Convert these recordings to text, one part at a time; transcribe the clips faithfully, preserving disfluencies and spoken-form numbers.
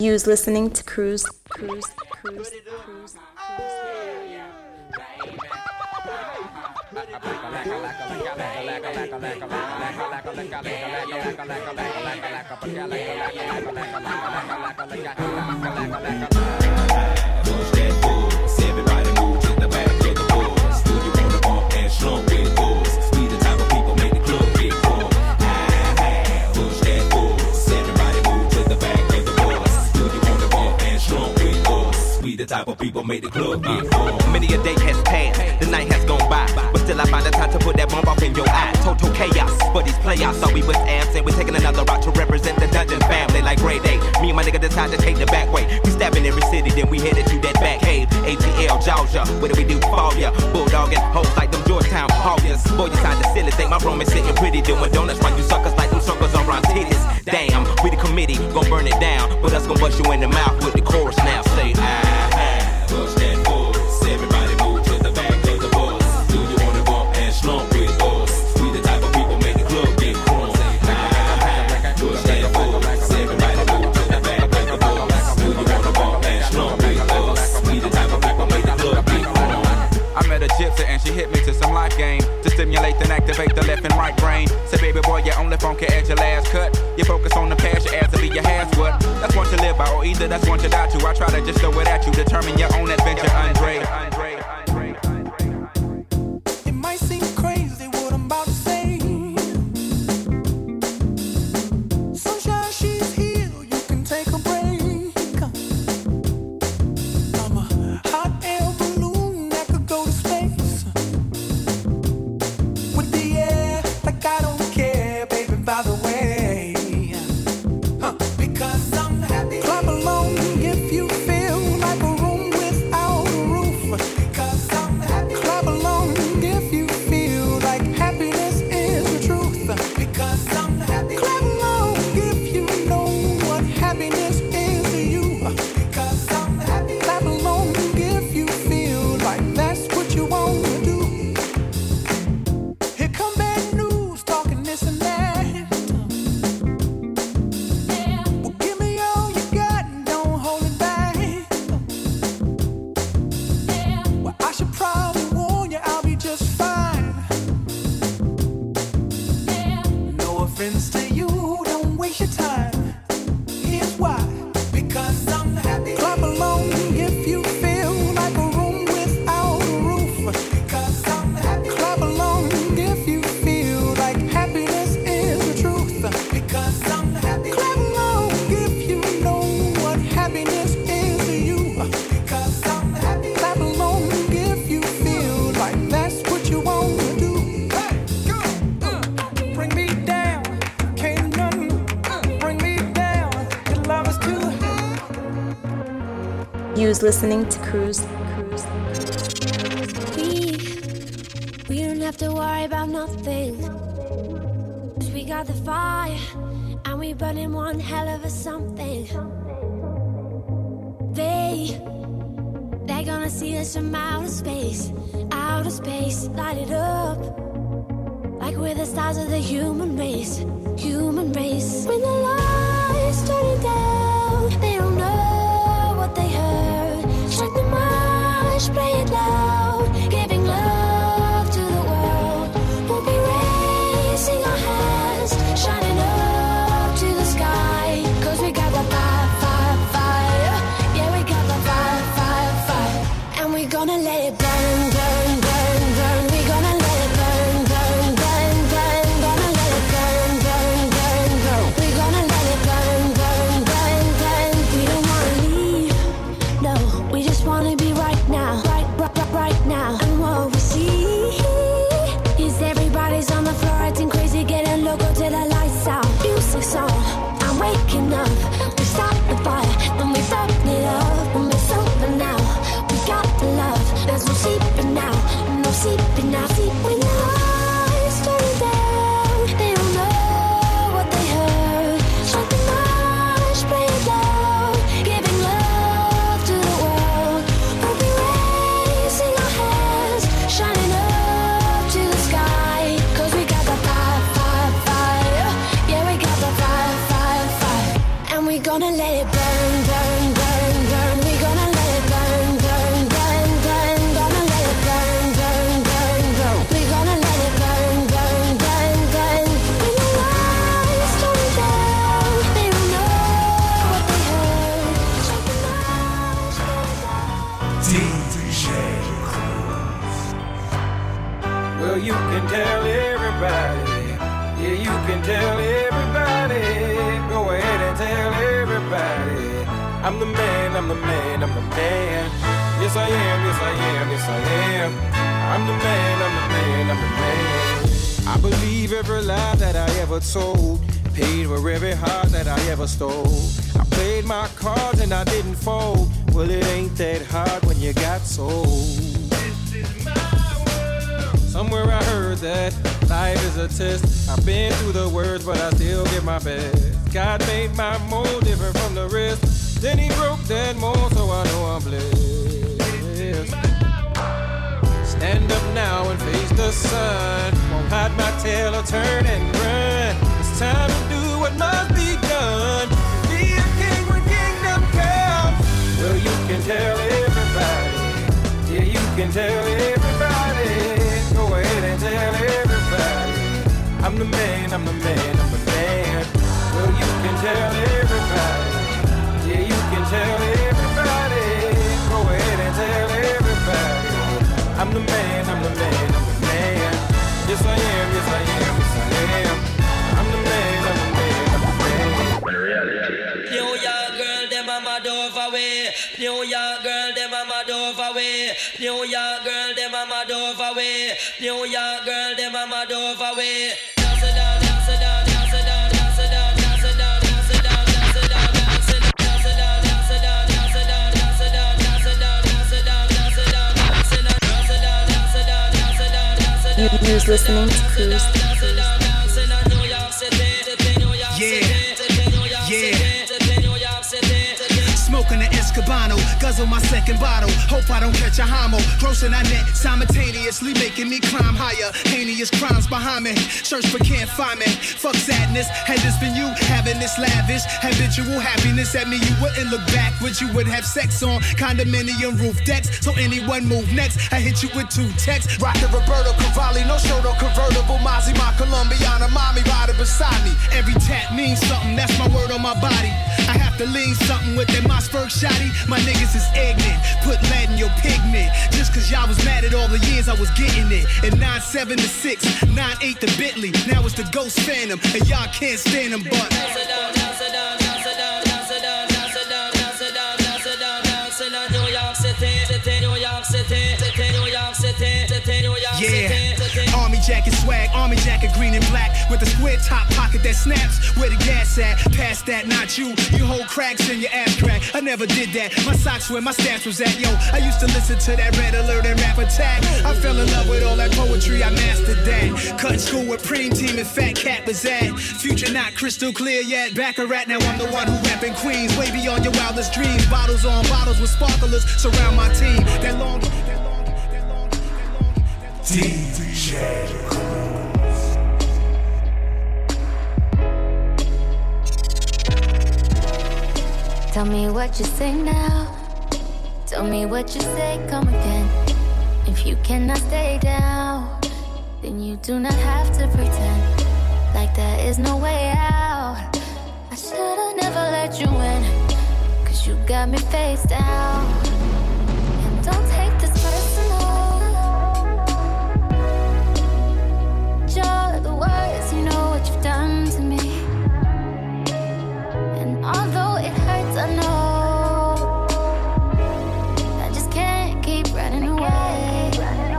Use listening to cruise, cruise, cruise, cruise, cruise. Push that force, everybody move to the back of the bus. Do you wanna bump and slump with us? We the type of people make the club get full. Push that force, everybody move to the back of the bus. Do you wanna bump and slump with us? We the type of people make the club get full. Many a day has passed, the night has gone by, but still I find the time to put that bomb off in your eye. Total chaos, but these playoffs thought we was absent. We're taking another route to represent the Dungeon family like grade A. Me and my nigga decide to take the back way. We stabbing every city, then we headed to that back cave. A T L, Georgia, what do we do for ya? Bulldogging hoes like them Georgetown Hoyas. Boy, you sound silly, think my room is sitting pretty, doing donuts while you suckers like them suckers around titties. Damn, we the committee, gon' burn it down, but us gon' bust you in the mouth with the chorus now. Say, ah, ah. Push that force, everybody move to the back of the bus. Do you wanna bump and slump with us? We the type of people make the club get crunk. Push that force, everybody move to the back of the bus. Do you wanna bump and slump with us? We the type of people make the club get crunk. I met a gypsy and she hit me to some life game to stimulate and activate the left and right brain. Say, baby boy, you only funky at your last cut. You focus on the past, your ass to be your has what? That's one to live by, or either that's one to die to. I try to just throw it at you, determine your own adventure, Andre. It might seem crazy what I'm about to say. Sunshine, she's here, you can take a break. I'm a hot air balloon that could go to space. With the air, like I don't care, baby, by the way. Huh. Because I'm happy. Clap along if you feel like a room without a roof. Because I'm happy. Clap along if you feel like happiness is the truth. Because I'm happy. Clap along if you know what happiness is to you. Because I'm happy. Clap along if you feel like that's what you want to do. Here come bad news talking this and that. Well, give me all you got and don't hold it back. Well, I should probably warn you, I'll be just fine. No offense to you, don't waste your time. Here's why. Because I'm happy. Clap along if you feel like a room without a roof. Because I'm happy. Clap along if you feel like happiness is the truth. Because I'm happy. Clap along if you know what happiness is to you. Because I'm happy. Clap along if you feel like that's what you want to do. Hey, go! Uh, bring me down. Can't nothing uh, bring me down. Your love is too Use listening to cruise, cruise, We, we don't have to worry about nothing. 'Cause we got the fire, and we burning one hell of a something. They, they're gonna see us from outer space, outer space, light it up. Like we're the stars of the human race, human race. When the lights turn it down, they don't know what they heard. Strike the march, play it loud, giving love to the world. We'll be raising our hands, shining up to the sky. 'Cause we got the fire, fire, fire. Yeah, we got the fire, fire, fire. And we're gonna let it burn, burn, burn, burn. We're gonna let it burn, burn, burn, burn. Gonna let it burn, burn, burn, burn. We're gonna let it can tell everybody. Yeah, you can tell everybody. Go ahead and tell everybody. I'm the man, I'm the man, I'm the man. Yes I am, yes I am, yes I am. I'm the man, I'm the man, I'm the man. I believe every lie that I ever told. Paid for every heart that I ever stole. I played my cards and I didn't fold. Well, it ain't that hard when you got sold. This is my world. Somewhere I heard that life is a test. I've been through the worst, but I still give my best. God made my mold different from the rest. Then he broke that mold, so I know I'm blessed. Stand up now and face the sun. Won't hide my tail or turn and run. It's time to do what must be done. Be a king when kingdom comes. Well, you can tell everybody. Yeah, you can tell everybody. Go ahead and tell everybody. I'm the man, I'm the man, I'm the man. Well, you can tell everybody. Yeah, you can tell everybody. Go ahead and tell everybody. I'm the man, I'm the man, I'm the man. Yes I am, yes I am, yes I am. I'm the man, I'm the man, I'm the man. New York girl, them a mad over way. New York girl, them a mad over way. New York girl, them a mad over way. New York girl, them a mad over way. Dance it down, dance it down, dance it down, dance it down, dance it down, dance it down, dance it down, dance it down, dance it down, dance it down, dance it down, dance it down, dance it down, dance it down, dance it down, dance it down. You're listening to Cruise. Yeah, yeah. Smoking the Escobano, guzzle my second bottle. Hope I don't catch a homo. Grossing our net simultaneously, making me climb higher. Heinous crimes behind me. Search but can't find me. Fuck sadness. Had this been you having this lavish habitual happiness at me, you wouldn't look backwards. You would have sex on condominium roof decks. So anyone move next, I hit you with two texts. Rock the Roberto Cavalli, no show, no convertible. Mozzie, my Colombiana, mommy riding beside me. Every tap means something. That's my word on my body. I have to lean something with that Mossberg shotty. My niggas is ignorant. Put lead in your pigment. Just cause y'all was mad at all the years I was getting it. And nine seven to six, nine eight to Bentley. Now it's the Ghost Phantom. And y'all can't stand them, but yeah, army jacket swag, army jacket green and black with a square top pocket that snaps. Where the gas at? Past that, not you. You hold cracks in your ass crack. I never did that. My socks where my stats was at. Yo, I used to listen to that Red Alert and Rap Attack. I fell in love with all that poetry. I mastered that. Cut school with Preem Team and Fat Cat was at. Future not crystal clear yet. Back a rat. Now I'm the one who rapping Queens. Way beyond your wildest dreams. Bottles on bottles with sparklers surround my team. That long, that long, that long, that long, that long. D J Tell me what you say now. Tell me what you say, come again. If you cannot stay down, then you do not have to pretend like there is no way out. I should've never let you in, cause you got me face down. And don't take this personal. You're the worst, you know what you've done to me. And although it hurts, I know I just can't keep running away.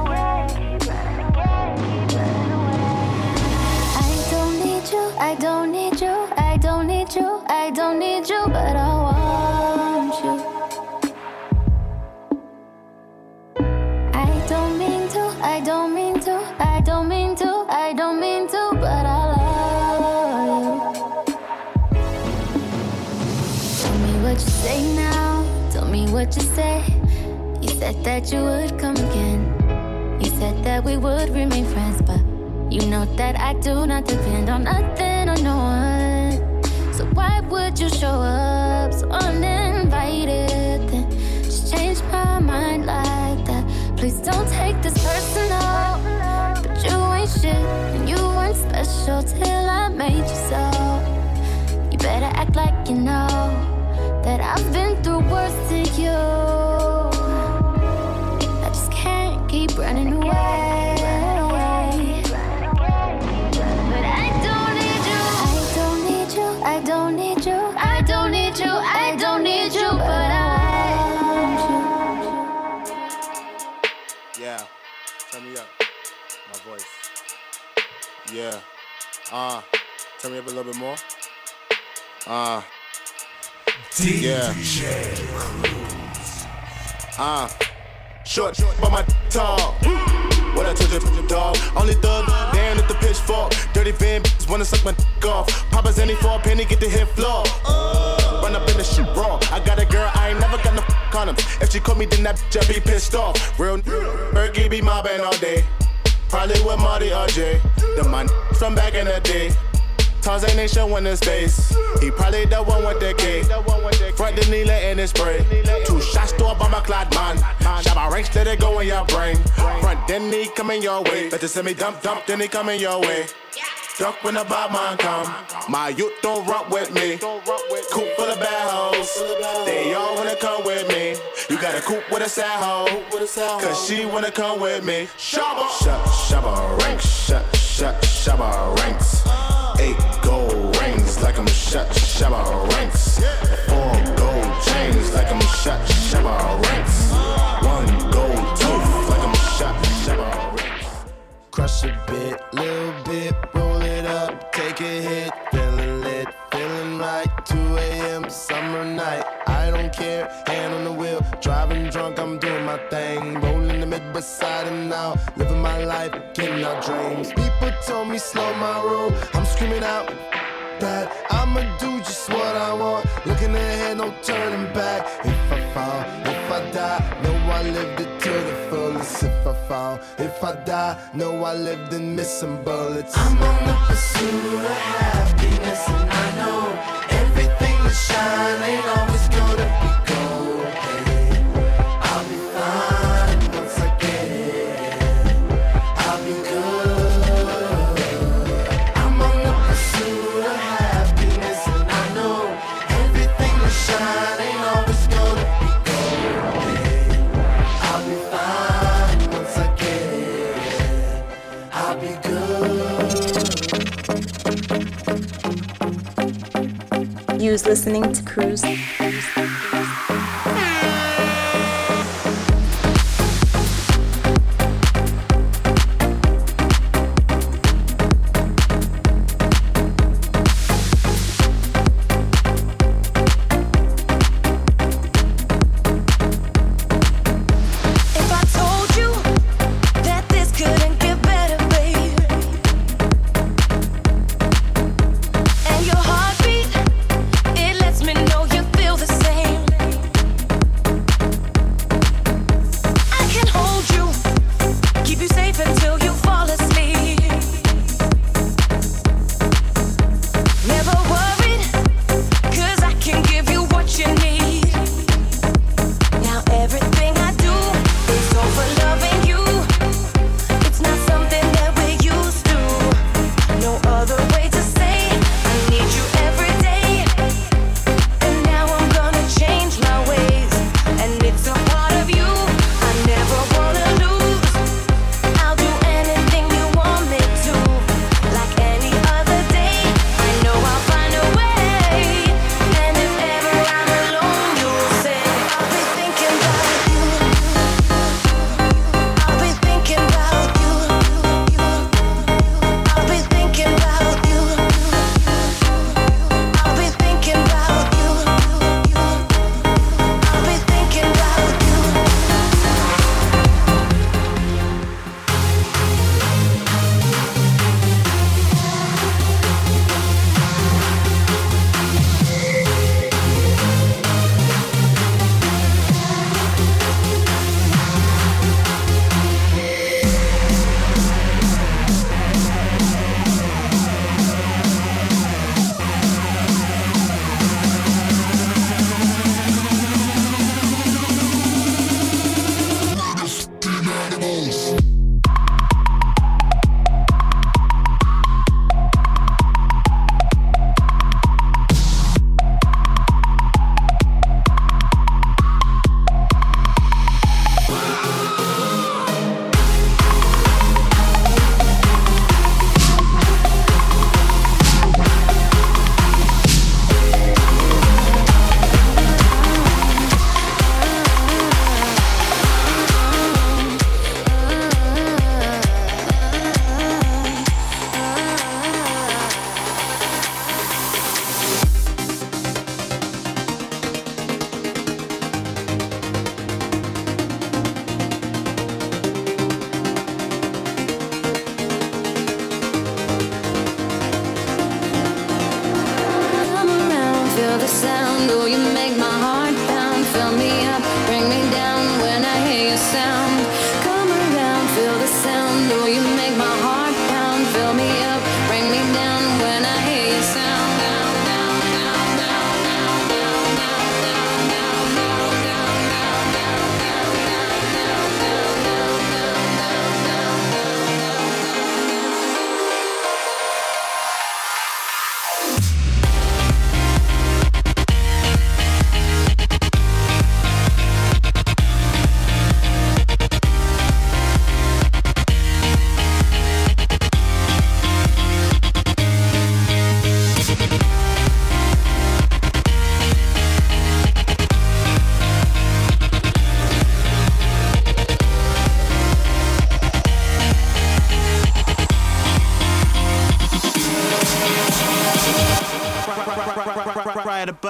I don't need you, I don't need you, I don't need you, I don't need you, but I want you. I don't mean to, I don't mean to, I don't mean to, I don't mean to, but I love you. Tell me what you say now, tell me what you say. You said that you would come again. You said that we would remain friends, but you know that I do not depend on nothing or no one. So why would you show up so uninvited? Then just change my mind like that. Please don't take this personal. But you ain't shit and you weren't special till I made you so. You better act like you know that I've been through worse than you. I just can't keep running away. Uh, turn me up a little bit more. Uh, yeah. Uh, short, but my tall. What I told you, dog. Only thug, down at the pitchfork. Dirty van, bitches wanna suck my dick off. Papa's any for a penny, get the hit floor. Uh, run up in the shit raw. I got a girl, I ain't never got no condoms. If she caught me, then that bitch, I be pissed off. Real Berkey be mobbing all day. Probably with Marty or Jay. The man from back in the day. Tarzan ain't showing his face. He probably the one with the K. Front the needle in his spray. Two shots to a bomber clad man. Shabba ranks, let it go in your brain. Front, then he coming your way. Better send me dump, dump, then he coming your way. Duck when the bad man come. My youth don't rock with me. Coop full of bad hoes. They all wanna come with me. You got a coupe with a sad hoe. Cause she wanna come with me. Shabba, shabba ranks, shabba, shabba ranks. Eight gold rings like I'm shot, shabba ranks. Four gold chains like I'm shot, shabba ranks. One gold tooth like I'm shot, shabba ranks. Crush a bit, little bit, roll it up, take a hit. Feeling lit, feeling right, two a.m. summer night. I don't care, hand on the wheel, driving drunk, I'm doing my thing. Rolling the mid beside and now, living my life, getting our dreams. People told me slow my roll, I'm screaming out that I'ma do just what I want. Looking ahead, no turning back. If I fall, if I die, know I lived it to the fullest. If I fall, if I die, know I lived in missing bullets. I'm on the pursuit of happiness, and I know everything that shine ain't always gonna be gold. Hey, I'll be fine once I get it. I'll be good. I'm on the pursuit of happiness, and I know everything that shine ain't always gonna be gold. Hey, I'll be fine once I get it. I'll be good. Use listening to Cruise. And your heartbeat, it lets me know you feel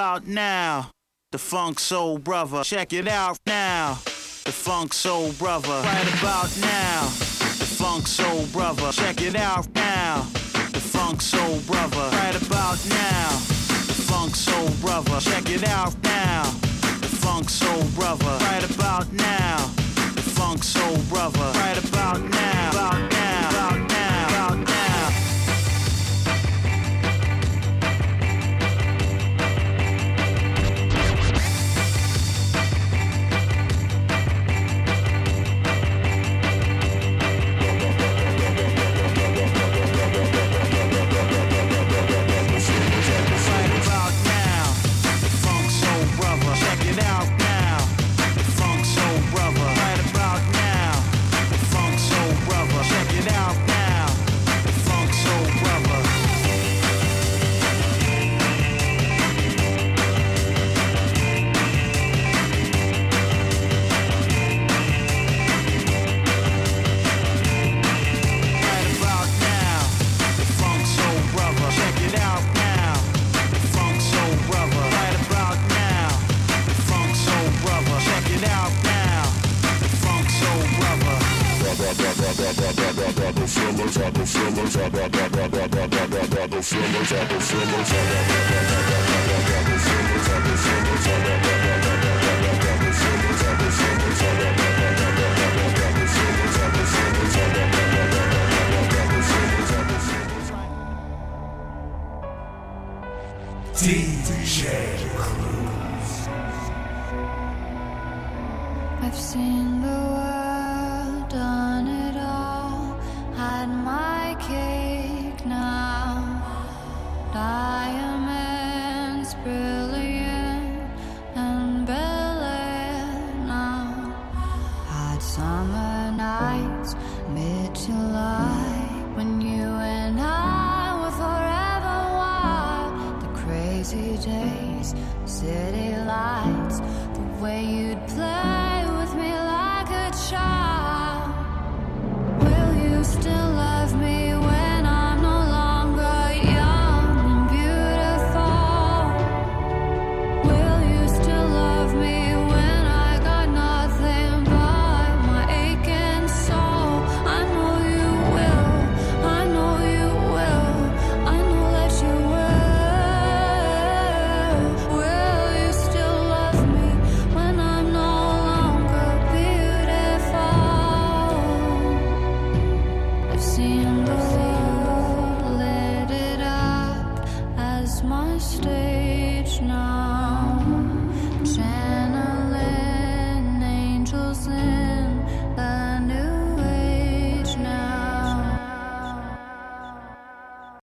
about now. The Funk Soul Brother. Check it out now. The Funk Soul Brother. Right about now. The Funk Soul Brother. Check it out now. The Funk Soul Brother. Right about now. The Funk Soul Brother. Check it out now. The Funk Soul Brother. Right about now. The Funk Soul Brother. Right about now. About now. About now. About now. D J Cruise. I've seen the world, done it all, had my cake now. Diamonds brilliant and brilliant now. Hot summer nights, mid-July, when you and I were forever wild. The crazy days, city